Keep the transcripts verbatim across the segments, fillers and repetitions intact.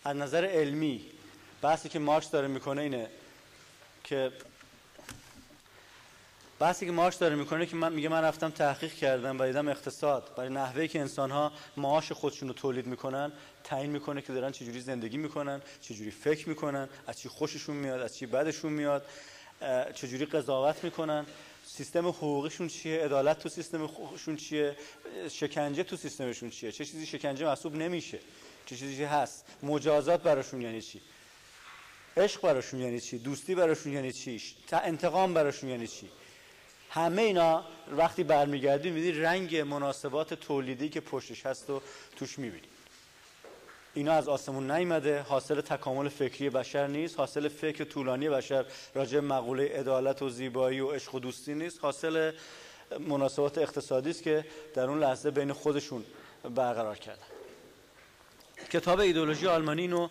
از نظر علمی بحثی که مارکس داره میکنه اینه که بحثی که مارکس داره میکنه که من میگه من رفتم تحقیق کردم و دیدم اقتصاد برای نحوهی که انسان‌ها معاش خودشون رو تولید میکنن تعیین میکنه که دارن چجوری زندگی میکنن، چجوری فکر میکنن، از چی خوششون میاد، از چی بدشون میاد، چجوری قضاوت میکنن، سیستم حقوقیشون چیه، عدالت تو سیستمشون چیه، شکنجه تو سیستمشون چیه، چه چیزی شکنجه محسوب نمیشه، چه چیزی هست، مجازات براشون یعنی چی، عشق براشون یعنی چی، دوستی براشون یعنی چی، انتقام براشون یعنی چی. همه اینا وقتی برمیگردی میبینی رنگ مناسبات تولیدی که پشتش هست و توش میبینی. اینا از آسمون نیامده، حاصل تکامل فکری بشر نیست، حاصل فکر طولانی بشر راجع به مقوله عدالت و زیبایی و عشق و دوستی نیست، حاصل مناسبات اقتصادی است که در اون لحظه بین خودشون برقرار کردن. کتاب ایدئولوژی آلمانی اینو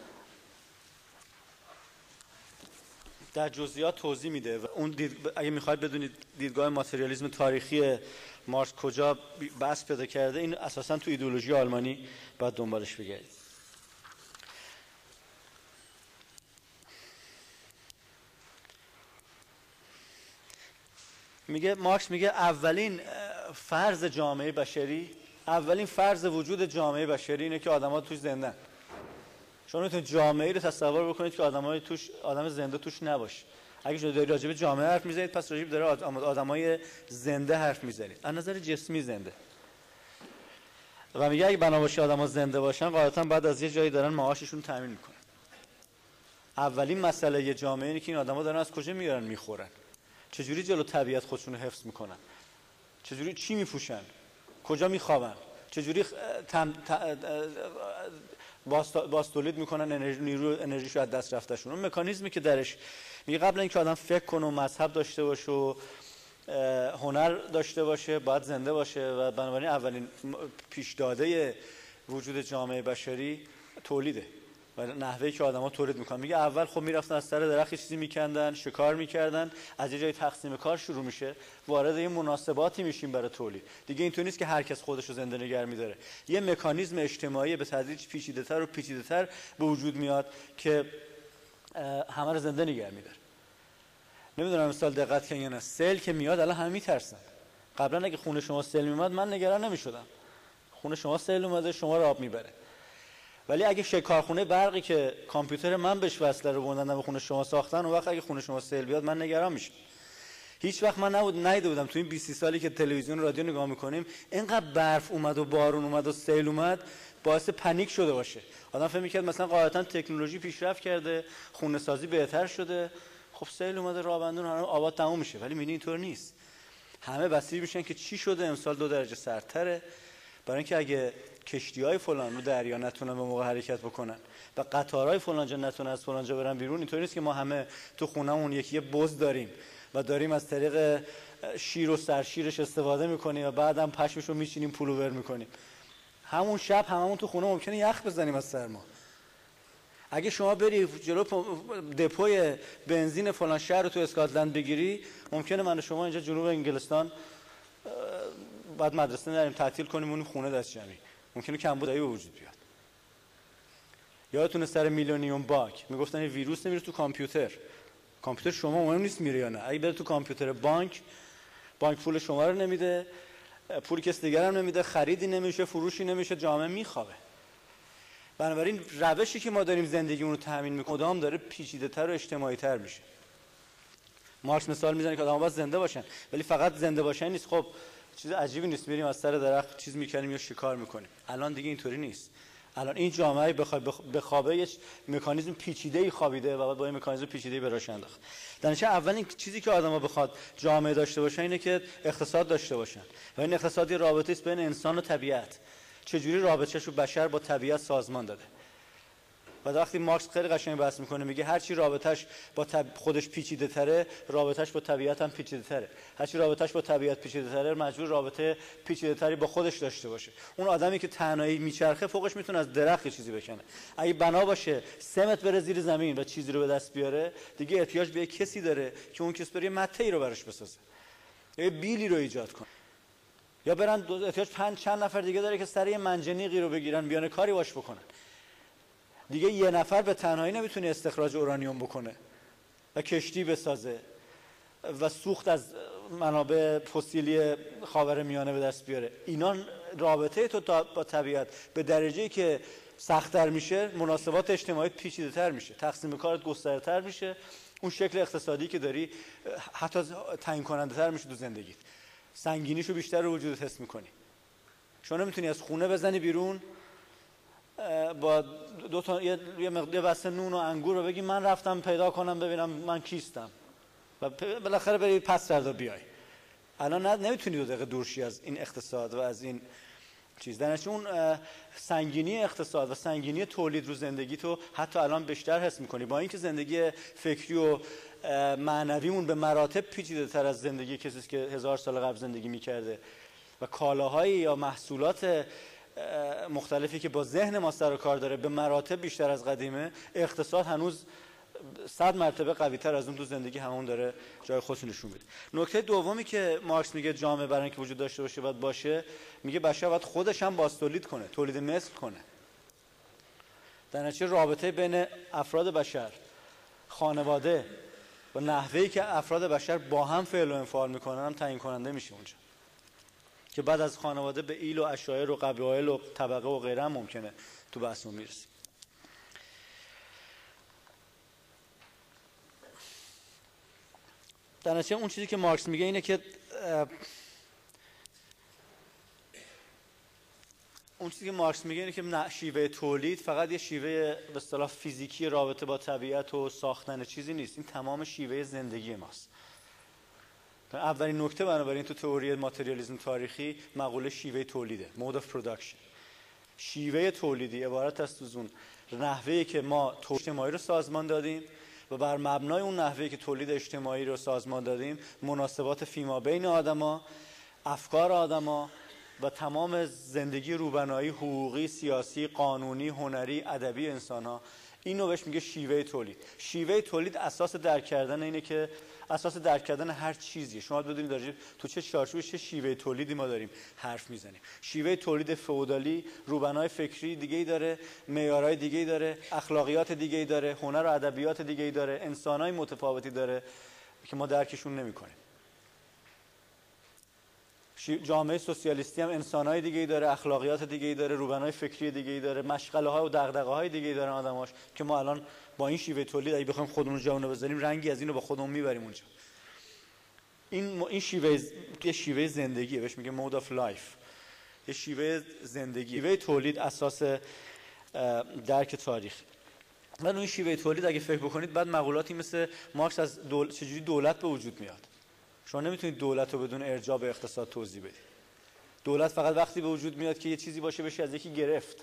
در جزئیات توضیح میده و اون دید... اگه میخواید بدونید دیدگاه ماتریالیسم تاریخی مارکس کجا بحث پیدا کرده، این اساسا تو ایدئولوژی آلمانی باید دنبالش بگردید. میگه مارکس میگه اولین فرض جامعه بشری، اولین فرض وجود جامعه بشری اینه که آدم‌ها توش زندن. شما میتونید جامعه‌ای رو تصور بکنید که آدمای توش آدم زنده توش نباشه. اگه شما دارید راجع به جامعه حرف میزنید پس راجع به داره آدمای زنده حرف میزنید، از نظر جسمی زنده. و میگه اگه بنا باشه آدم‌ها زنده باشن غالبا بعد از یه جایی دارن معاششون تامین میکنن. اولین مسئله یه جامعه اینه که این آدم‌ها دارن از کجا میارن میخورن، چجوری جلو طبیعت خودشون رو حفظ میکنن، چجوری چی میپوشن، کجا میخوابن، چجوری تم... باز تولید میکنن انرژی، نیرو انرژیشو از دست رفتهشون. اون مکانیزمی که درش میگه قبل اینکه آدم فکر کنه و مذهب داشته باشه و هنر داشته باشه باید زنده باشه و بنابراین اولین پیش داده وجود جامعه بشری تولیده و نحوهی که آدما تولید میکنن. میگه اول خب میرفتن از سر درخت چیزی میکندن، شکار میکردن، از یه جای تقسیم کار شروع میشه، وارد یه مناسباتی میشیم برای تولید. دیگه اینطور نیست که هر کس خودش رو زنده نگه میداره. یه مکانیزم اجتماعی به تدریج پیچیده‌تر و پیچیده‌تر به وجود میاد که همه رو زنده نگه میداره. نمیدونم مثال دقت کردین یا نه، سیل که میاد الان همه میترسن. قبلا اگه خونه شما سیل میومد من نگران نمیشدم. خونه شما سیل اومده شما رو آب میبره. ولی اگه شکارخونه برقی که کامپیوتر من بهش وصله رو بردن به خونه شما ساختن، اون وقت اگه خونه شما سیل بیاد من نگران میشم. هیچ وقت من نبود نیده بودم تو این بیست سالی که تلویزیون و رادیو نگاه میکنیم اینقدر برف اومد و بارون اومد و سیل اومد باعث پنیک شده باشه. آدم فکر می‌کرد مثلا غالبا تکنولوژی پیشرفت کرده، خونه سازی بهتر شده، خب سیل اومده راه آباد تموم میشه. ولی می‌بینی اینطور نیست. همه بسیج میشن که چی شده امسال دو درجه سردتره، برای اینکه اگه کشتی‌های فلان رو دریا نتونن به موقع حرکت بکنن و قطارهای فلان جا نتونن از فلان جا برن بیرون، اینطوری نیست که ما همه تو خونه‌مون یکی بز داریم و داریم از طریق شیر و سرشیرش استفاده میکنیم و بعدم پشمش رو میچینیم پولوور میکنیم. همون شب هممون تو خونه ممکنه یخ بزنیم از سرما. اگه شما بری جلو دپوی بنزین فلان شهر رو تو اسکاتلند بگیری، ممکنه من و شما اینجا جنوب انگلستان بعد مدرسه نریم تعطیل کنیم اون خونه دست جمعی، ممکنه کمبودی به وجود بیاد. یادتونه سر میلیونیوم باگ میگفتن این ویروس نمیره تو کامپیوتر. کامپیوتر شما مهم نیست میره یا نه، اگه بره تو کامپیوتر بانک، بانک پول شما رو نمیده، پول کس دیگر هم نمیده، خریدی نمیشه، فروشی نمیشه، جامعه میخوابه. بنابراین روشی که ما داریم زندگیمون رو تامین میکنیم کدام داره پیچیده‌تر و اجتماعی‌تر میشه. مارکس مثال میزنه که آدم‌ها باید زنده باشن، ولی فقط زنده باشن نیست. خب چیز عجیبی نیست بریم از سر درخت چیز میکنیم یا شکار میکنیم. الان دیگه اینطوری نیست. الان این جامعه بخوابه یه مکانیزم پیچیده‌ای خوابیده و با این مکانیزم پیچیده‌ای به راهش انداخت. درنچه اولین چیزی که آدم‌ها بخواد جامعه داشته باشن اینه که اقتصاد داشته باشن و این اقتصادی رابطه است بین انسان و طبیعت. چجوری رابطه‌شو بشر با طبیعت سازمان داده. و وقتی مارکس خیلی قشنگ بحث میکنه میگه هر چی رابطش با طب... خودش پیچیده تره، رابطش با طبیعت هم پیچیده تره. هر چی رابطش با طبیعت پیچیده تره، مجبور رابطه پیچیده تری با خودش داشته باشه. اون آدمی که تنهایی میچرخه فوقش میتونه از درخت چیزی بکنه. اگه بنا باشه سه متر بره زیر زمین و چیزی رو به دست بیاره، دیگه احتیاج به کسی داره که اون کس بره مته‌ای رو براش بسازه. یا بیلی رو ایجاد کنه. یا برن احتیاج پنج چند نفر دیگه داره که سر یه منجنیقی رو بگیرن بیان کاری باش بکنن. دیگه یه نفر به تنهایی نمیتونه استخراج اورانیوم بکنه و کشتی بسازه و سوخت از منابع فسیلی خاورمیانه به دست بیاره. اینا رابطه تو با طبیعت به درجه‌ای که سخت‌تر میشه، مناسبات اجتماعی پیچیده‌تر میشه، تقسیم کارت گسترده‌تر میشه، اون شکل اقتصادی که داری حتی تعیین کننده‌تر میشه تو زندگیت، سنگینیشو بیشتر رو وجودت حس میکنی. شما نمیتونی از خونه بزنی بیرون با دو تا یه یه بسته نون و انگور رو بگی من رفتم پیدا کنم ببینم من کیستم و بالاخره بری پس فردا بیای. الان نمیتونی دو دقیقه دورشی از این اقتصاد و از این چیز. درنچه اون سنگینی اقتصاد و سنگینی تولید رو زندگی تو حتی الان بیشتر حس میکنی، با اینکه زندگی فکری و معنویمون به مراتب پیچیده تر از زندگی کسی که هزار سال قبل زندگی میکرده و کالاهایی یا محصولات مختلفی که با ذهن ما سر و کار داره به مراتب بیشتر از قدیمه، اقتصاد هنوز صد مرتبه قوی تر از اون تو زندگی همون داره جای خودش نشون میده. نکته دومی که مارکس میگه جامعه برای اینکه وجود داشته باشه باید باشه، میگه بشر باید خودش هم باز تولید کنه، تولید مثل کنه. در نتیجه رابطه بین افراد بشر، خانواده و نحوهی که افراد بشر با هم فعل و انفعال میکنن هم تعیین کننده میشه اونجا، که بعد از خانواده به ایل و عشایر و قبایل و طبقه و غیره هم ممکنه تو بحثمون میرسیم. در نتیجه اون چیزی که مارکس میگه اینه که اون چیزی که مارکس میگه اینه که شیوه تولید فقط یه شیوه به اصطلاح فیزیکی رابطه با طبیعت و ساختن چیزی نیست، این تمام شیوه زندگی ماست. اولین نکته بنابراین تو تئوری ماتریالیسم تاریخی مقوله شیوه تولیده، mode of production. شیوه تولیدی عبارت است از اون نحوهی که ما تولید اجتماعی رو سازمان دادیم و بر مبنای اون نحوهی که تولید اجتماعی رو سازمان دادیم مناسبات فیما بین آدما، افکار آدما و تمام زندگی روبنایی حقوقی، سیاسی، قانونی، هنری، ادبی انسان‌ها، اینو بهش میگه شیوه تولید. شیوه تولید اساس درک کردن اینه که اساس درک کردن هر چیزیه. شما بدونید دارید تو چه چارچوبی چه شیوه تولیدی ما داریم حرف میزنیم. شیوه تولید فئودالی روبنای فکری دیگه‌ای داره، معیارهای دیگه‌ای داره، اخلاقیات دیگه‌ای داره، هنر و ادبیات دیگه‌ای داره، انسان‌های متفاوتی داره که ما درکشون نمی‌کنیم. جامعه سوسیالیستی هم انسان‌های دیگه‌ای داره، اخلاقیات دیگه‌ای داره، روبنای فکری دیگه‌ای داره، مشغله‌ها و دغدغه‌های دیگه‌ای دارن آدماش که ما الان با این شیوه تولید اگه بخوایم خودمون جامونو بزنیم رنگی از اینو با خودمون میبریم اونجا. این این شیوه یه شیوه زندگیه، بهش میگه mode of life. یه شیوه زندگی، شیوه تولید اساس درک تاریخ. من این شیوه تولید اگه فکر بکنید بعد مقولاتی مثل مارکس از دول... چجوری دولت به وجود میاد. شما نمیتونید دولت رو بدون ارجاع به اقتصاد توضیح بدید. دولت فقط وقتی به وجود میاد که یه چیزی باشه بشه از یکی گرفت.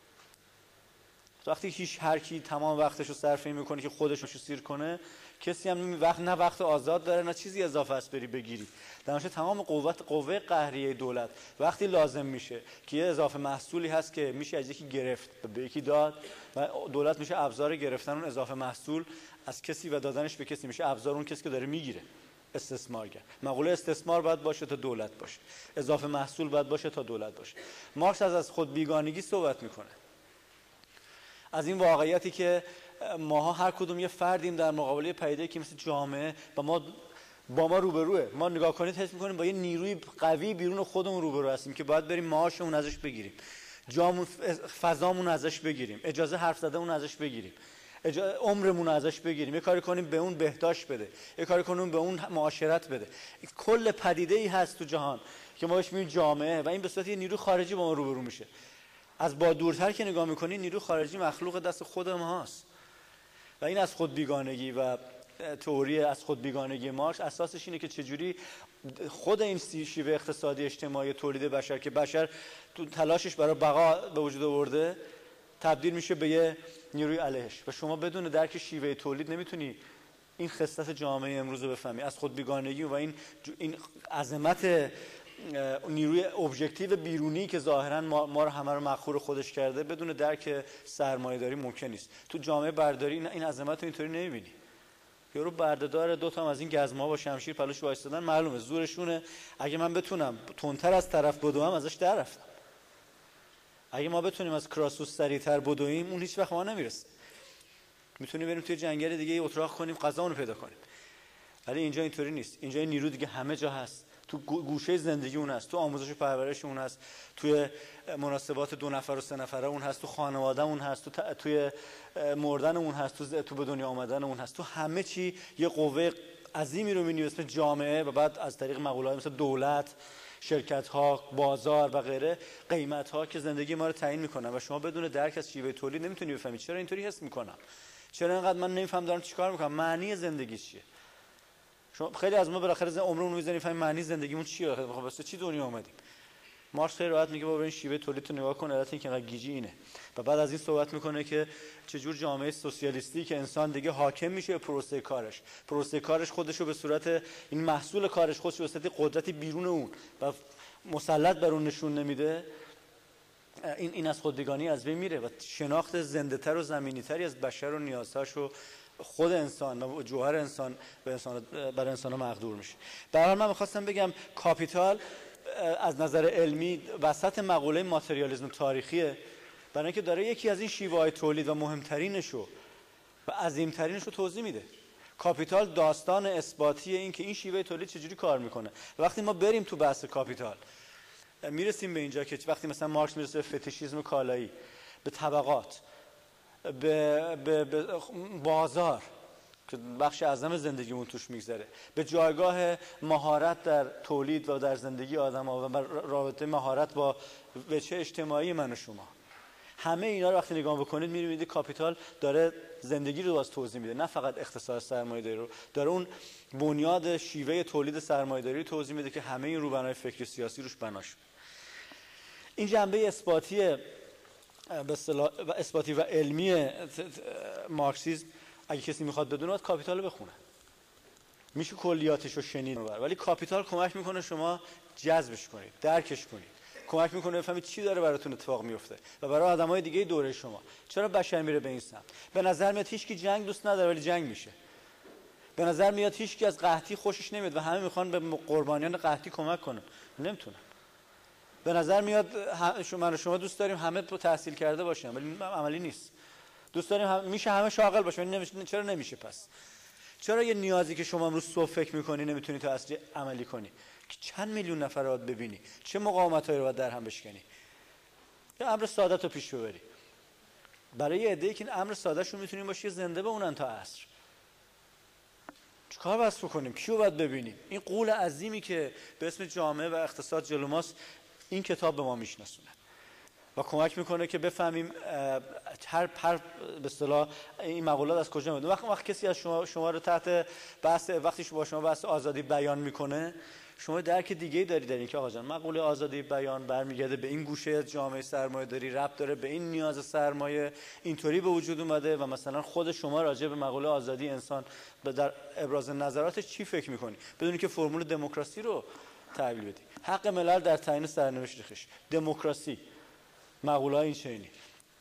وقتی هیچ هر کی تمام وقتش رو صرف این میکنه که خودش رو سیر کنه، کسی هم وقت نه وقت آزاد داره نه چیزی اضافه است بری بگیری. در نتیجه تمام قوت قوه قهریه دولت وقتی لازم میشه که یه اضافه محصولی هست که میشه از یکی گرفت به یکی داد و دولت میشه ابزار گرفتن اون اضافه محصول از کسی و دادنش به کسی، میشه ابزار اون کسی که داره میگیره. استثمارگر. مقوله استثمار باید باشه تا دولت باشه، اضافه محصول باید باشه تا دولت باشه. مارکس از از خود بیگانگی صحبت میکنه، از این واقعیتی که ماها هر کدوم یه فردیم در مقابله پدیده‌ای که مثل جامعه با ما با ما روبروه. ما نگاه کنید حس می‌کنیم با یه نیروی قوی بیرون خودمون روبرو هستیم که باید بریم معاشمون ازش بگیریم، جامون فضامون ازش بگیریم، اجازه حرف زدنمون ازش بگیریم، عمرمون ازش بگیریم، یه کاری کنیم به اون بهداشت بده، یه کاری کنیم به اون معاشرت بده. کل پدیده‌ای هست تو جهان که ما بهش میگیم جامعه و این به صورت یه نیروی خارجی با ما روبرو میشه. از با دورتر که نگاه میکنی نیروی خارجی مخلوق دست خود ماست و این از خود بیگانگی و تئوری از خود بیگانگی مارکس اساسش اینه که چجوری خود این شیوه اقتصادی اجتماعی تولید بشر که بشر تو تلاشش برای بقا به وجود آورده تبدیل میشه به یه نیروی علیهش و شما بدون درک شیوه تولید نمیتونی این خصلت جامعه امروز رو بفهمی. از خود بیگانگی و این این عظمت نیروی ابژکتیو بیرونی که ظاهرا ما, ما رو همه رو مخور خودش کرده بدون درک سرمایه‌داری ممکن نیست. تو جامعه برداری این عظمت رو اینطوری نمیبینی. یارو برده‌دار دو تا از این گزمه‌ها با شمشیر پلوش وایسادن، معلومه زورشونه. اگه من بتونم تندتر از طرف بدوم ازش در رفتم. اگه ما بتونیم از کراسوس سریعتر بدویم اون هیچ وقت ما نمیرسه. میتونیم بریم توی جنگل دیگه اتراق کنیم غذامون رو پیدا کنیم، ولی اینجا اینطوری نیست. اینجا این نیرو دیگه همه جا هست، تو گوشه زندگی اون هست، تو آموزش و پرورش اون هست، توی مناسبات دو نفر و سه نفره اون هست، تو خانواده اون هست، تو ت... توی مردن اون هست، تو تو به دنیا آمدن اون هست، تو همه چی یه قوه عظیمی رو می‌بینی اسم جامعه و بعد از طریق مقوله‌های مثل دولت، شرکت‌ها، بازار و غیره قیمت‌ها که زندگی ما رو تعیین می‌کنن و شما بدون درک از شیوه تولید نمی‌تونی بفهمی چرا اینطوری حس می‌کنم، چرا اینقدر من نمی‌فهم دارم چیکار می‌کنم، معنی زندگی چیه. شما خیلی از ما بالاخره عمرمون رو می‌ذاریم فهمیم معنی زندگیمون چیه، خب واسه چی دنیا اومدیم. مارکس خیلی راحت میگه بابا این شیوه تولید تو نگاه کن، علت این که انقدر گیجی اینه. و بعد از این صحبت میکنه که چجور جامعه سوسیالیستی که انسان دیگه حاکم میشه پروسه کارش، پروسه کارش خودشو به صورت این محصول کارش خودشو به صورت قدرتی بیرون اون و مسلط بر اون نشون نمیده، این این از خودگانی از بین میره و شناخت زنده تر و زمینی تری از بشر و نیازهاش و خود انسان و جوهر انسان به انسان بر انسان مقدور میشه. در حال من میخواستم بگم کاپیتال از نظر علمی وسط مقوله ماتریالیسم تاریخیه، برای اینکه داره یکی از این شیوه‌های تولید و مهمترینشو و عظیمترینشو توضیح میده. کاپیتال داستان اثباتی این که این شیوه تولید چجوری کار میکنه. وقتی ما بریم تو بحث کاپیتال میرسیم به اینجا که وقتی مثلا مارکس میرسه به فتیشیسم کالایی، به طبقات، به, به, به بازار که بخش اعظم زندگیمون توش میگذره، به جایگاه مهارت در تولید و در زندگی آدم‌ها و رابطه مهارت با وجه اجتماعی من و شما، همه اینا رو وقتی نگاه بکنید می‌بینید کاپیتال داره زندگی رو باز توضیح میده، نه فقط اقتصاد سرمایه‌داری رو، داره اون بنیاد شیوه تولید سرمایه‌داری رو توضیح میده که همه این روبنای فکری سیاسی روش بنا شده. این جنبه اثباتی به اصطلاح و اثباتی و علمی مارکسیسم اگه کسی میخواد بدونه باید کاپیتال رو بخونه. میشه کلیاتش رو شنید، ولی کاپیتال کمک میکنه شما جذبش کنید، درکش کنید، کمک میکنه بفهمید چی داره براتون اتفاق میفته و برای آدمای دیگه دوره شما. چرا بشر میره به این سمت؟ به نظر میاد هیچ کی جنگ دوست نداره ولی جنگ میشه. به نظر میاد هیچ کی از قحطی خوشش نمیاد و همه میخوان به قربانیان قحطی کمک کنن، نمیتونن. به نظر میاد من و شما دوست داریم همه تحصیل کرده باشن ولی عملی نیست. دوست داریم هم... میشه همه شاغل باشه ولی نمیشه. چرا نمیشه پس؟ چرا یه نیازی که شما امروز صبح فکر میکنی نمیتونی تا اصلی عملی کنی؟ که چند میلیون نفر رو ببینی، چه مقاومتایی رو باید در هم بشکنی، یا امر ساده تو پیش ببری. برای یه عده‌ای که این امر ساده شون میتونیم باشی زنده بمونن تا عصر. چیکار باید بکنیم؟ کیو باید ببینیم؟ این قول عظیمی که به اسم جامعه و اقتصاد جلو ماست این کتاب به ما میشناسونه و کمک میکنه که بفهمیم هر هر به اصطلاح این مقولات از کجا میاد. وقتی وقت کسی از شما شما رو تحت بحث وقتی با شما بحث آزادی بیان میکنه، شما درک دیگه‌ای داری در این که آقا جان مقوله آزادی بیان برمیگرده به این گوشه از جامعه سرمایه‌داری، ربط داره به این نیاز سرمایه، اینطوری به وجود اومده و مثلا خود شما راجع به مقوله آزادی انسان در ابراز نظراتش چی فکر میکنی بدون که فرمول دموکراسی رو تعبیر بدی. حق ملل در تعیین سرنوشت خویش، دموکراسی، مقوله این چنینی،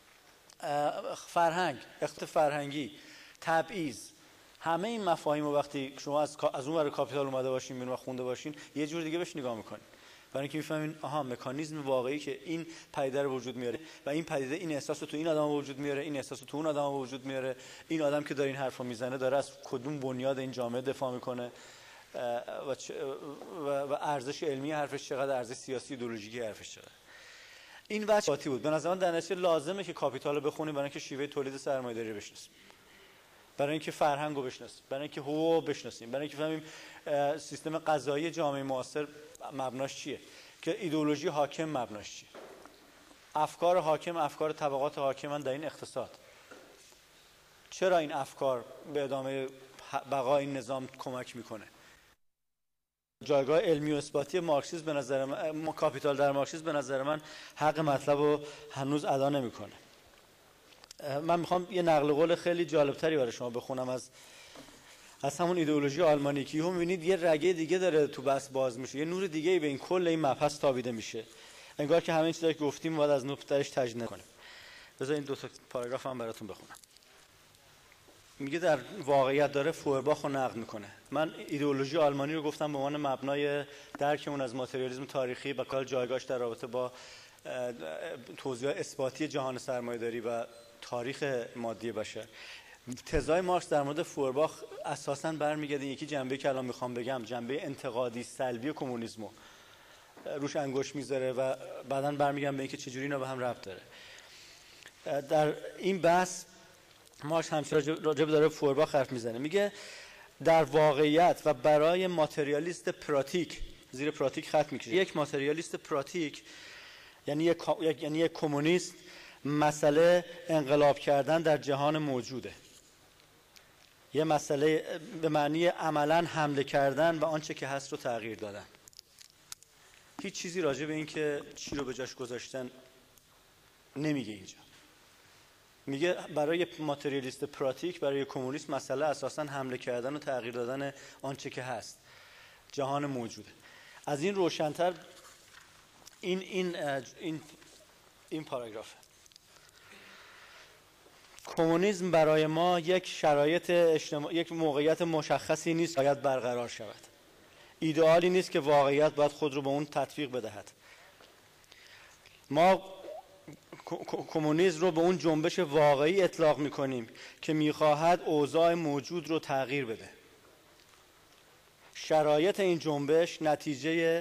فرهنگ، اختلاف فرهنگی، تبعیض، همه این مفاهیم رو وقتی شما از از اون ور کاپیتال اومده باشین بیرون و خونده باشین یه جور دیگه بهش نگاه میکنین، برای اینکه میفهمین آها مکانیزم واقعی که این پدیده رو وجود میاره و این پدیده این احساس رو تو این آدم وجود میاره، این احساس رو تو اون آدم وجود میاره، این آدم که داره این حرفو میزنه داره از کدوم بنیاد این جامعه دفاع میکنه و و ارزش علمی حرفش چقدر، ارزش سیاسی ایدئولوژیکی حرفش چقدر. این وجه بود. به نظر من در نتیجه لازمه که کاپیتال رو بخونیم برای اینکه شیوه تولید سرمایه‌داری رو بشناسیم، برای اینکه فرهنگ رو بشناسیم، برای اینکه حقوق بشناسیم، برای اینکه بفهمیم سیستم قضایی جامعه معاصر مبناش چیه، که ایدئولوژی حاکم مبناش چیه، افکار حاکم، افکار طبقات حاکمن در این اقتصاد. چرا این افکار به ادامه بقای این نظام کمک میکنه؟ جایگاه علمی و اثباتی مارکسیسم به نظر من، کاپیتال در مارکسیسم به نظر من حق مطلب رو هنوز ادا نمیکنه. من میخوام یه نقل قول خیلی جالبتری برای شما بخونم از از همون ایدئولوژی آلمانی که هم میبینید یه رگه دیگه داره تو بحث باز میشه، یه نور دیگه به این کل این مبحث تابیده میشه، انگار که همه این چیزایی که گفتیم باید از نو درش تجدید کنیم. بذار این دو تا پاراگراف هم براتون بخونم. میگه در واقعیت داره فوئرباخ رو نقد میکنه. من ایدئولوژی آلمانی رو گفتم به عنوان مبنای درکمون از ماتریالیسم تاریخی و کار جایگاهش در رابطه با توضیح اثباتی جهان سرمایه‌داری و تاریخ مادی بشر. تزای مارکس در مورد فورباخ اساساً برمیگرده یکی جنبه که الان میخوام بگم، جنبه انتقادی سلبی کمونیسمو روش انگشت میذاره و بعداً برمیگم به اینکه چجوری اینا به هم ربط داره. در این بحث مارکس همیشه راجع به داره فورباخ حرف میزنه، میگه در واقعیت و برای ماتریالیست پراتیک، زیر پراتیک خط میکشه، یک ماتریالیست پراتیک یعنی یک یعنی یک کمونیست، مسئله انقلاب کردن در جهان موجوده، یه مسئله به معنی عملاً حمله کردن و آنچه که هست رو تغییر دادن. هیچ چیزی راجع به این که چی رو به جاش گذاشتن نمیگه اینجا. میگه برای ماتریالیست پراتیک، برای کمونیست، مسئله اساساً حمله کردن و تغییر دادن آنچه که هست، جهان موجوده. از این روشن‌تر این این این این پاراگراف. کمونیسم برای ما یک شرایط اجتماع، یک موقعیت مشخصی نیست که باید برقرار شود. ایدئالی نیست که واقعیت باید خود رو به اون تطبیق بدهد. ما کمونیسم رو به اون جنبش واقعی اطلاق می‌کنیم که می‌خواهد اوضاع موجود رو تغییر بده. شرایط این جنبش نتیجه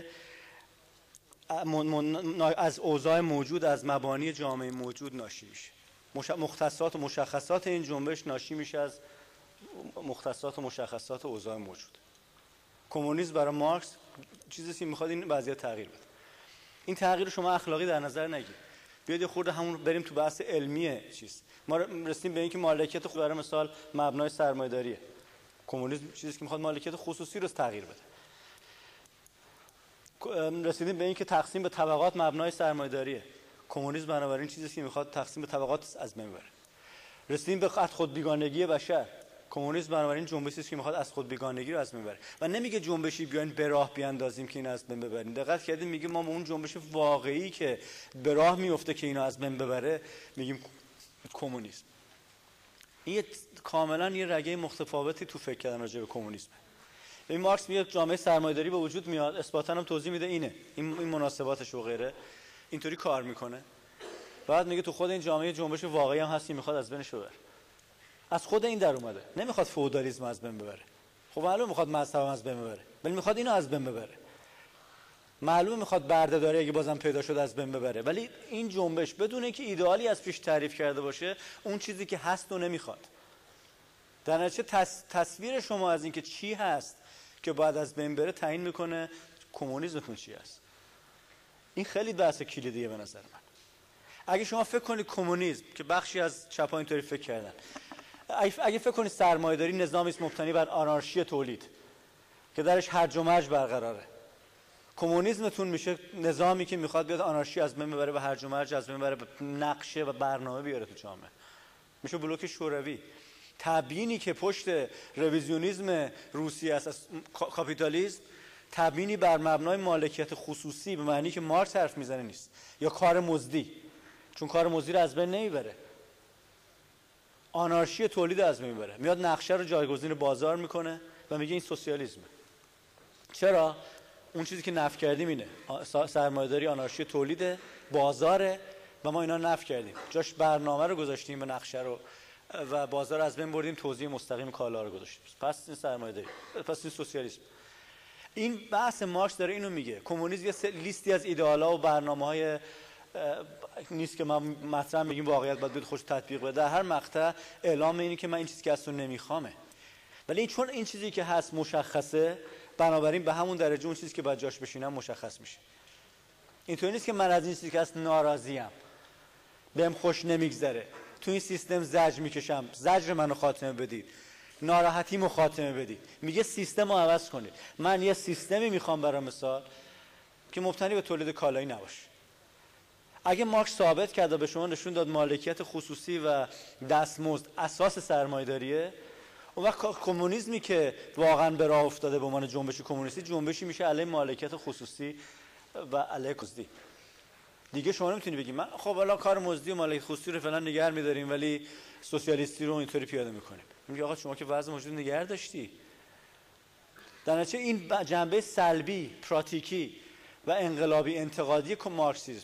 از اوضاع موجود، از مبانی جامعه موجود ناشی میشه. مختصات و مشخصات این جنبش ناشی میشه از مختصات و مشخصات اوضاع موجود. کمونیسم برای مارکس چیزی که میخواد این وضعیت تغییر بده. این تغییر شما اخلاقی در نظر نگیر. بیاید خورده همون بریم تو بحث علمی چیز. ما رسیدیم به اینکه مالکیت خود برای مثال مبنای سرمایه‌داریه. کمونیسم چیزی که میخواد مالکیت خصوصی رو تغییر بده. رسیدیم به اینکه تقسیم به طبقات مبنای سرمایه‌داریه. کمونیسم بنابراین چیزی که میخواد تقسیم به طبقات از بین ببره. رسیدیم به خط خود بیگانگی بشر. کمونیسم بنابراین جنبشی است که میخواد از خود بیگانگی رو از بین ببره و نمیگه جنبشی بیاین به راه بیاندازیم که این از بین ببریم. دقت کردید میگه ما به اون جنبش واقعی که به راه میفته که اینو از بین ببره میگیم کمونیسم. این کاملا یه رگه متفاوتی تو فکر کردن راجع به کمونیسم. این مارکس میگه جامعه سرمایه‌داری به وجود میاد، اثباتاً هم توضیح میده اینه، این این مناسباتش و غیره اینطوری کار میکنه. بعد میگه تو خود این جامعه جنبش واقعی هم هستی، میخواد از بینش ببره. از خود این در اومده، نمیخواد فئودالیسم از بین ببره. خب معلومه میخواد مذهب از بین ببره، ولی میخواد اینو از بین ببره. معلومه میخواد بردهداری اگه بازم پیدا شد از بین ببره، ولی این جنبش بدون اینکه ایدئالی از پیش تعریف کرده باشه اون چیزی که هست رو نمیخواد. در نتیجه تص... تصویر شما از اینکه چی هست که باید از بین بره تعیین میکنه کمونیسمتون چی هست. این خیلی بحث کلیدیه به نظر من. اگه شما فکر کنید کمونیسم که بخشی از چپا اینطوری فکر کردن، اگه فکر کنید سرمایه‌داری نظامی است مبتنی بر آنارشی تولید که درش هرج و مرج برقراره، کمونیسمتون میشه نظامی که میخواد بیاد آنارشی از بین ببره و هرج و مرج از بین ببره، نقشه و برنامه بیاره تو جامعه. میشه بلوک شوروی. تبیینی که پشت رویزیونیسم روسیه است از کاپیتالیسم، تبیینی بر مبنای مالکیت خصوصی به معنی که مارکس حرف میزنه نیست، یا کار مزدی، چون کار مزدی رو از بین نمیبره، آنارشی تولید از بین میبره، میاد نقشه رو جایگزین بازار میکنه و میگه این سوسیالیسمه. چرا؟ اون چیزی که نفی کردیم اینه، سرمایه‌داری آنارشی تولید بازاره و ما اینا نفی کردیم، جاش برنامه رو گذاشتیم و نقشه رو و بازار از بین بردیم، توزیع مستقیم کالا رو گذاشتیم. پس این سرمایه‌داری، پس این سوسیالیسم. این بحث مارکس داره اینو میگه. کمونیسم یه لیستی از ایدئال‌ها و برنامه‌های نیست که ما مطرح میگیم واقعیت باید خودش تطبیق بده. در هر مقطع اعلام اینه که من این چیزی که اصلا نمیخوامه، ولی این چون این چیزی که هست مشخصه، بنابراین به همون درجه اون چیزی که باید جاش بشینم مشخص میشه. اینطوری نیست که من از این چیزی که هست ناراضیم، بهم خوش نمیگذره، تو این سیستم زجر میکشم، زجر منو خاتمه بدید، ناراحتی مو خاتمه بدید. میگه سیستم رو عوض کنید. من یه سیستمی میخوام برای مثال که مبتنی به تولید کالایی نباشه. اگه مارکس ثابت کرد و به شما نشون داد مالکیت خصوصی و دستمزد اساس سرمایه‌داریه، اون وقت کمونیسمی که واقعا به راه افتاده به عنوان جنبش کمونیستی، جنبشی میشه علیه مالکیت خصوصی و علیه مزدی. دیگه شما نمیتونی بگی من خب حالا کار مزدی و مالکیت خصوصی رو فعلا نگه می‌داریم ولی سوسیالیستی رو اینطوری پیاده می‌کنیم. میگه آقا شما که وضع موجود نگه داشتی. در نتیجه این جنبه سلبی، پراتیکی و انقلابی انتقادی مارکسیسم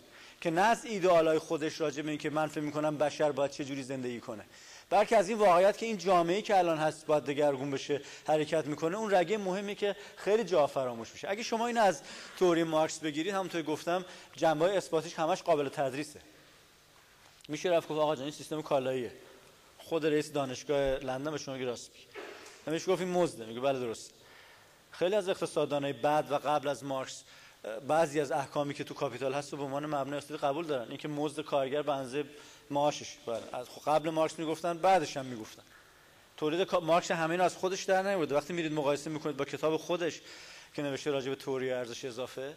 که نه از ایدئالای خودش راجع به این که من فکر می‌کنم بشر باید چه جوری زندگی کنه، بلکه از این واقعیت که این جامعه‌ای که الان هست باید دگرگون بشه حرکت میکنه. اون رگه مهمی که خیلی جا فراموش میشه. اگه شما این از تئوری مارکس بگیرید، همونطور گفتم جنبه‌های اثباتیش همش قابل تدریسه. میشه رفت گفت آقا جان این سیستم کالاییه. خود رئیس دانشگاه لندن به شما میگه راست میگه. نمیشه گفت این مزده، میگه بله درسته. خیلی از اقتصاددانای بعد و قبل از مارکس بعضی از احکامی که تو کاپیتال هست رو به عنوان مبنای اقتصادی قبول دارن. اینکه مزد کارگر به اندازه معاشش، بله از قبل مارکس میگفتن، بعدش هم میگفتن. تولید مارکس همین از خودش در نمیاد. وقتی میرید مقایسه میکنید با کتاب خودش که نوشته راجع به تئوری ارزش اضافه،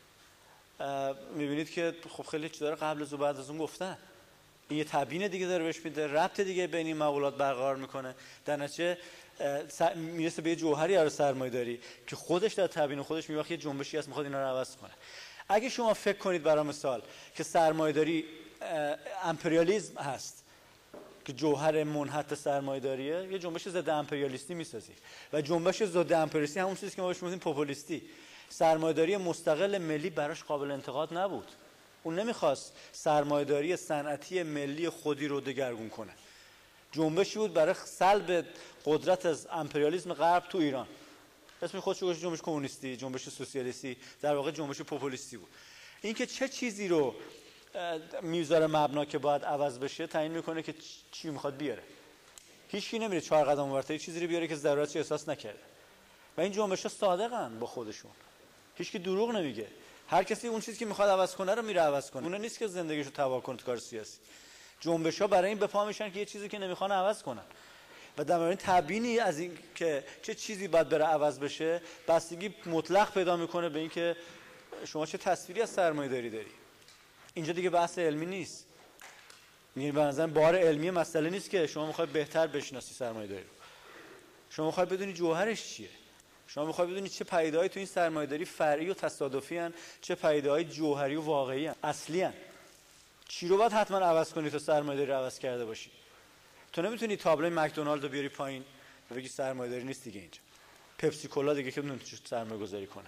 میبینید که خب خیلی چیزا رو قبل از و بعد از اون گفتن. این یه تبیین دیگه داره بهش میده، ربط دیگه بین این مقولات برقرار میکنه، در نتیجه میرسه به یه جوهری از سرمایه‌داری که خودش در تبیین خودش میگه یه جنبشی هست میخواد اینا رو عوض کنه. اگه شما فکر کنید برای مثال که سرمایه‌داری امپریالیسم هست که جوهر منحط سرمایه‌داریه، یه جنبش ضد امپریالیستی میسازی و جنبش ضد امپریالیستی همون چیزی که ما بهش میگیم پوپولیستی. سرمایه‌داری مستقل ملی براش قابل انتقاد نبود. اون نمیخواست سرمایه‌داری صنعتی ملی خودی رو دگرگون کنه. جنبشی بود برای سلب قدرت از امپریالیسم غرب تو ایران. اسم خودش رو جنبش کمونیستی، جنبش سوسیالیستی، در واقع جنبش پوپولیستی بود. اینکه چه چیزی رو میذاره مبنا که باید عوض بشه تعیین میکنه که چی میخواد بیاره. هیچ کی نمیره چهار قدم اونورتر یه چیزی رو بیاره که ضرورتش احساس نکرده. و این جنبش‌ها صادقن با خودشون. هیچ کی دروغ نمیگه. هر کسی اون چیزی که میخواد عوض کنه رو میره عوض کنه. اون نیست که زندگیشو تباه کنه تو کار سیاسی. جنبش‌ها برای این به پا میشن که یه چیزی که نمیخوان عوض کنن. و در مورد تبیینی از این که چه چیزی باید بره عوض بشه، بستگی مطلق پیدا میکنه به این که شما چه تصویری از سرمایه‌داری داری. اینجا دیگه بحث علمی نیست. یعنی به نظر بار علمی مسئله نیست که شما میخوای بهتر بشناسی سرمایه‌داری رو. شما میخوای بدونی جوهرش چیه. شما میخوای بدونی چه پدیده‌ای تو این سرمایه‌داری فرعی و تصادفی ان، چه پدیده‌های جوهری و واقعی ان، اصلی ان. چی رو باید حتما عوض کنی تا سرمایه‌داری رو عوض کرده باشی. تو نمیتونی تابلوی مکدونالد رو بیاری پایین و بگی سرمایه‌داری نیست دیگه اینجا. پپسی کولا دیگه که نمیتونه سرمایه‌گذاری کنه.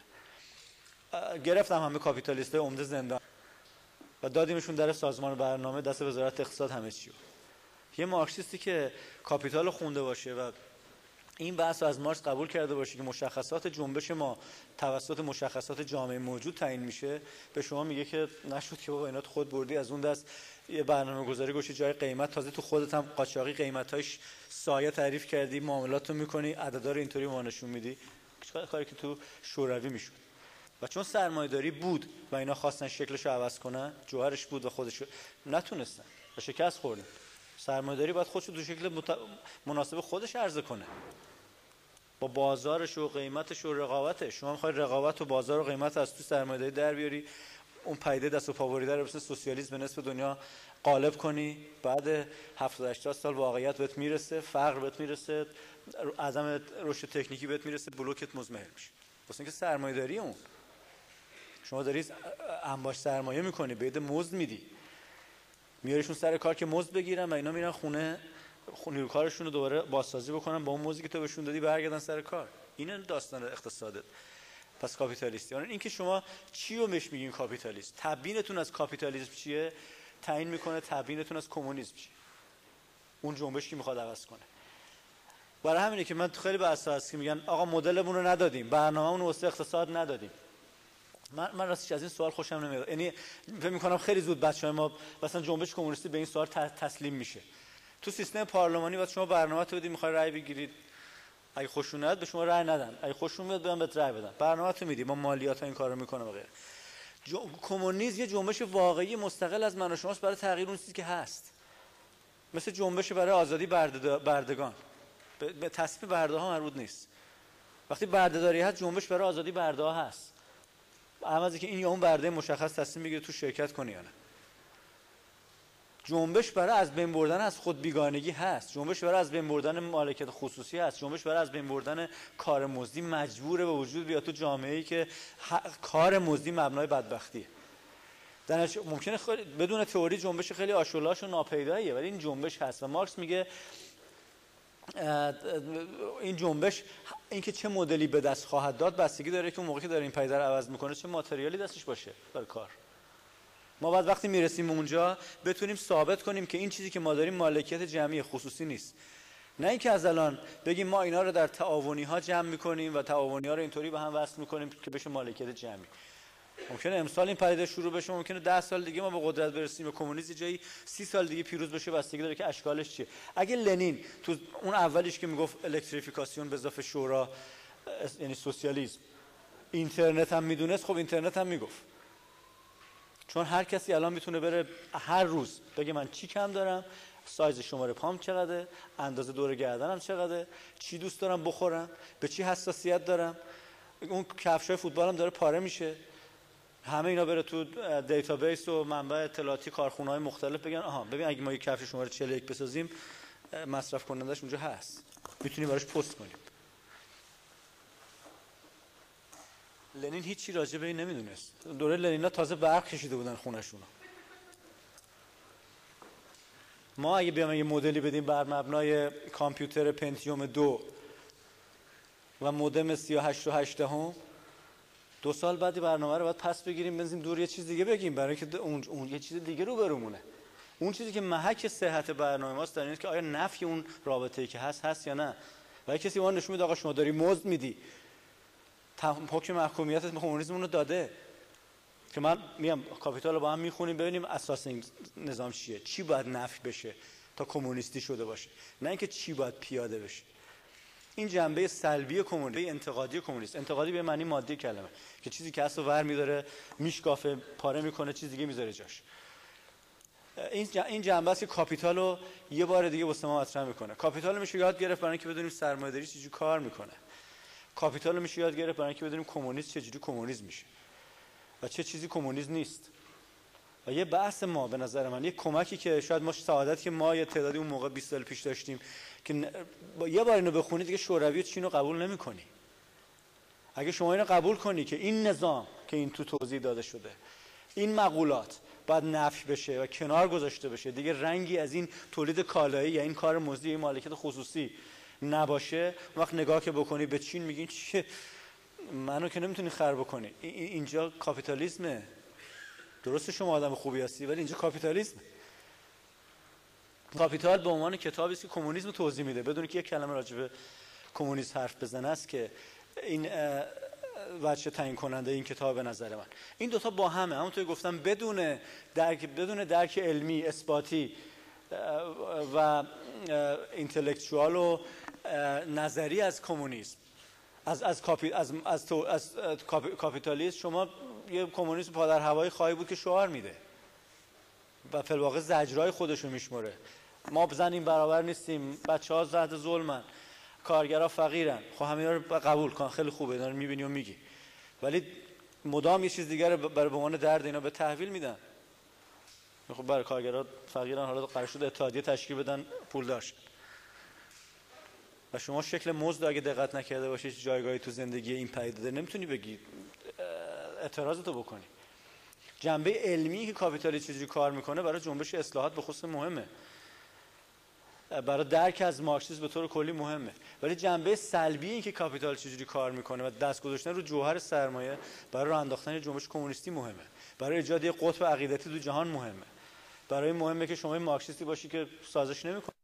گرفتم همه کاپیتالیستای عمده زندان و دادیمشون در سازمان برنامه دست وزارت اقتصاد همه چی. یه مارکسیستی که کاپیتال خونده باشه و این بحث رو از مارکس قبول کرده باشه که مشخصات جنبش ما توسط مشخصات جامعه موجود تعیین میشه، به شما میگه که نشد که بابا اینا خود بردی از اون دست یه برنامه‌گذاری گوشی جای قیمت، تازه تو خودت هم قاچاقی قیمتاش سایه تعریف کردی، معاملات رو میکنی، عددا رو اینطوری ما نشون میدی. کاری که تو شوروی میشد. و چون سرمایه‌داری بود و اینا خواستن شکلش رو عوض کنن، جوهرش بود و خودش نتونستن و شکست خوردن. سرمایه‌داری باید خودش رو تو شکل مت... مناسب خودش عرضه کنه، با بازارش و قیمتش و رقابتش. شما می‌خوای رقابت و بازار و قیمت از تو سرمایه‌داری در بیاری، اون پدیده دست و پا بریده رو مثل سوسیالیسم به نصف دنیا غالب کنی، بعد هفتاد هشتاد سال واقعیت بهت میرسه، فقر بهت میرسه، عدم رشد تکنیکی بهت میرسه، بلوکت مزمحل میشه. واسه اینکه سرمایه‌داری اون شما داری انباش سرمایه میکنی، به عده مزد میدی، میاریشون سر کار که مزد بگیرن و اینا میرن خونه نیرو کارشون رو دوباره بازسازی بکنن با اون مزدی که تو بهشون دادی، برگردن سر کار. این داستان اقتصادت. پس کاپیتالیستی. یعنی اینکه شما چی رو بهش میگین کاپیتالیست، تبیینتون از کاپیتالیسم چیه تعیین میکنه تبیینتون از کمونیسم چیه، اون جنبشی میخواد عوض کنه. برای همینه که من خیلی بحث هست که میگن آقا مدلمون رو ندادیم، برنامه‌مون واسه اقتصاد ندادیم. من من راستش از این سوال خوشم نمیاد. یعنی فکر می‌کنم خیلی زود بچه‌های ما مثلا جنبش کمونیستی به این سوال تسلیم میشه. تو سیستم پارلمانی واسه شما برنامه‌تو بدید، می‌خوای رأی بگیرید، اگه خوششون نیاد به شما رأی ندن، اگه خوششون میاد بدن بهت رأی بدن. برنامه‌تو میدی، ما مالیات این کارو می‌کنه و غیره. کمونیسم یه جنبش واقعی مستقل از من و شماست برای تغییر اون چیزی که هست. مثل جنبش برای آزادی بردگان. به تصمیم برده‌ها مربوط نیست. وقتی بردهداری هست، جنبش برای آزادی برده‌ها هست. اما از اینکه این یا اون برده مشخص تصمیم بگیره تو شرکت کنی یا نه. جنبش برای از بین بردن از خود بیگانگی هست، جنبش برای از بین بردن مالکیت خصوصی هست، جنبش برای از بین بردن کار مزدی مجبوره به وجود بیاد تو جامعه‌ای که کار مزدی مبنای بدبختیه. در ممکنه بدون تئوری جنبش خیلی آشولاش و ناپیداییه، ولی این جنبش هست و مارکس میگه این جنبش اینکه چه مدلی به دست خواهد داد بستگی داره که اون موقعی که داره این پدیده رو عوض میکنه چه ماتریالی دستش باشه برای کار. ما بعد وقتی میرسیم اونجا بتونیم ثابت کنیم که این چیزی که ما داریم مالکیت جمعی خصوصی نیست. نه اینکه از الان بگیم ما اینا رو در تعاونی ها جمع میکنیم و تعاونی ها رو اینطوری به هم وصل میکنیم که بشه مالکیت جمعی. ممکنه امسال این پدیده شروع بشه، ممکنه ده سال دیگه ما به قدرت برسیم و کمونیسم جایی سی سال دیگه پیروز بشه، بستگی داره که اشکالش چیه. اگه لنین تو اون اولیش که میگفت الکتریفیکاسیون به اضافه شورا یعنی سوسیالیسم اینترنت هم میدونست، خب اینترنت هم میگفت. چون هر کسی الان میتونه بره هر روز بگه من چی کم دارم، سایز شماره پام چقدره، اندازه دور گردنم چقدره، چی دوست دارم بخورم، به چی حساسیت دارم، اون کفشای فوتبالم داره پاره میشه، همه اینا بره تو دیتابیس و منبع اطلاعاتی کارخونه‌های مختلف بگن آها ببین اگه ما یک کفش شماره چهل و یک بسازیم مصرف کنندش اونجا هست، میتونیم براش پست کنیم. لنین هیچی راجع به این نمیدونست. دوره لنینا تازه برق کشیده بودن خونه‌شون. ما اگه بیام یه مدلی بدیم بر مبنای کامپیوتر پنتیوم دو و مودم سی و هشت و هشت هم، دو سال بعدی برنامه رو باید پس بگیریم بنزیم دور یه چیز دیگه بگیم برای اینکه اون, اون یه چیز دیگه رو برومونه. اون چیزی که محک صحت برنامه ماست در اینه که آیا نفی اون رابطه‌ای که هست هست یا نه. و کسی ما نشون میده آقا شما داری مزد میدی، حکم محکومیت کمونیسم رو داده که من میام کاپیتال رو با هم میخونیم ببینیم اساس این نظام چیه، چی باید نفی بشه تا کمونیستی شده باشه، نه اینکه چی باید پیاده بشه. این جنبه سلبی کمونیسم، انتقادی کمونیسم، انتقادی به معنی مادی کلمه که چیزی که اصلا ور میداره میشکافه پاره میکنه چیز دیگه میذاره جاش. این این جنبه است که کاپیتال رو یه بار دیگه واسه ما مطرح میکنه. کاپیتال رو میشه یاد گرفت برای اینکه بدونیم سرمایه‌داری چجوری کار میکنه. کاپیتال رو میشه یاد گرفت برای اینکه بدونیم کمونیسم چجوری کمونیسم میشه و چه چیزی کمونیسم نیست. و یه بحث ما به نظر من یه کمکی که شاید ما سعادت که ما یه تعدادی اون موقع بیست سال پیش داشتیم که با یه بار اینو بخونی دیگه شوروی و چین رو قبول نمی‌کنی. اگه شما اینو قبول کنی که این نظام که این تو توضیح داده شده، این مقولات باید نفی بشه و کنار گذاشته بشه، دیگه رنگی از این تولید کالایی یا این کار مزدی یا این مالکیت خصوصی نباشه، وقت نگاه که بکنی به چین میگین چیه منو که نمیتونی خر بکنی. اینجا کاپیتالیسمه. درسته شما آدم خوبی هستی ولی اینجا کاپیتالیسم. کاپیتال به عنوان کتابی است که کمونیسم توضیح میده بدون که یک کلمه راجع به کمونیسم حرف بزنه است که این وجه تعیین کننده این کتاب به نظر من. این دوتا با همه، همونطور گفتم بدون درک بدون درک علمی اثباتی و اینتלקچوال و نظری از کمونیسم از از کاپی از از, از, از کاپیتالیسم شما یه کمونیسم پادر هوایی خواهی بود که شعار میده و فی الواقع زجرای خودشو میشمره. ما زنیم برابر نیستیم، بچه‌ها تحت ظلمن، کارگرها فقیرن. خب همینا رو قبول کن، خیلی خوبه، اینا رو میبینی و میگی، ولی مدام یه چیز دیگه رو برای به عنوان درد اینا به تحویل میدن. خب برای کارگرها فقیرن، حالا قرار شده اتحادیه تشکیل بدن پول داشت. و شما شکل مزد اگه دقت نکرده باشی جایگاهی تو زندگی این پدیده نمیتونی بگی اعتراضتو بکنی. جنبه علمی که کاپیتالیسم چجوری کار میکنه برای جنبش اصلاحات به خصوص مهمه، برای درک از مارکسیسم به طور کلی مهمه، ولی جنبه سلبی این که کاپیتال چجوری کار میکنه و دست گذاشتن رو جوهر سرمایه برای راه انداختن جنبش کمونیستی مهمه، برای ایجاد یک قطب عقیدتی تو جهان مهمه، برای مهمه که شما مارکسیستی باشی که سازش نمیکنه.